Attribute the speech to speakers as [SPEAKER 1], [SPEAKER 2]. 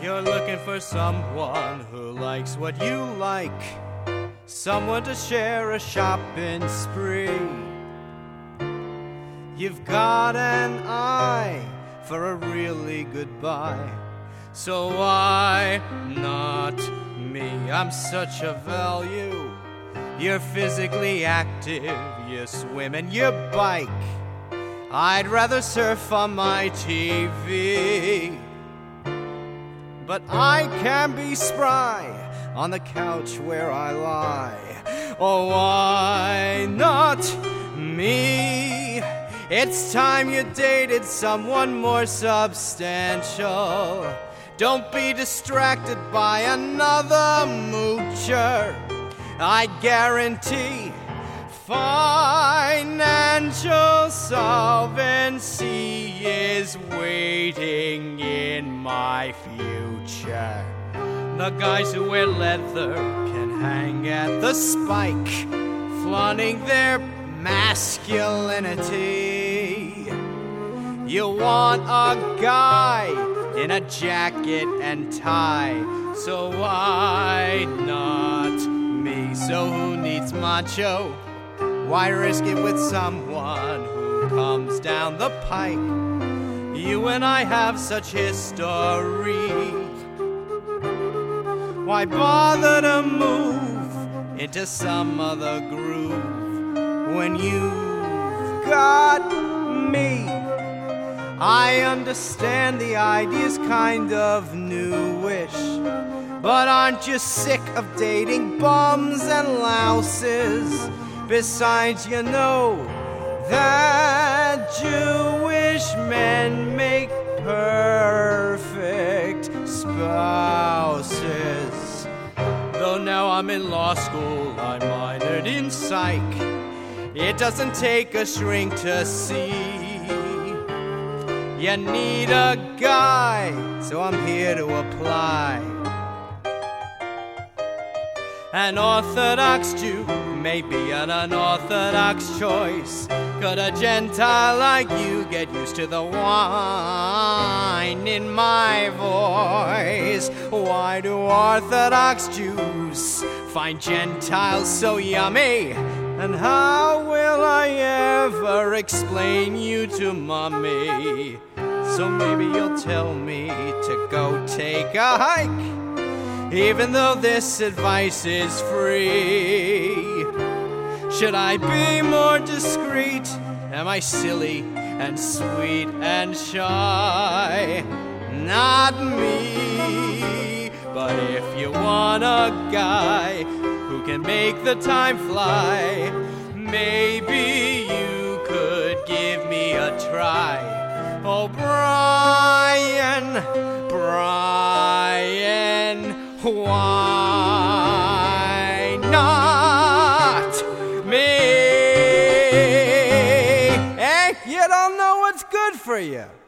[SPEAKER 1] You're looking for someone who likes what you like, someone to share a shopping spree. You've got an eye for a really good buy, so why not me? I'm such a value. You're physically active, you swim and you bike. I'd rather surf on my TV, but I can be spry on the couch where I lie. Oh, why not me? It's time you dated someone more substantial. Don't be distracted by another moocher. I guarantee financial solvency is waiting in my future. The guys who wear leather can hang at the spike, flaunting their masculinity. You want a guy in a jacket and tie, so why not me? So who needs macho? Why risk it with someone who comes down the pike? You and I have such history. Why bother to move into some other groove when you've got me? I understand the idea's kind of newish, but aren't you sick of dating bums and louses? Besides, you know that Jewish men make perfect spouses. Though now I'm in law school, I minored in psych. It doesn't take a shrink to see you need a guy, so I'm here to apply. An Orthodox Jew may be an unorthodox choice. Could a Gentile like you get used to the wine in my voice? Why do Orthodox Jews find Gentiles so yummy? And how will I ever explain you to Mommy? So maybe you'll tell me to go take a hike, even though this advice is free. Should I be more discreet? Am I silly and sweet and shy? Not me. But if you want a guy who can make the time fly, maybe you could give me a try. Oh, Brian, why not me? Eh? You don't know what's good for you.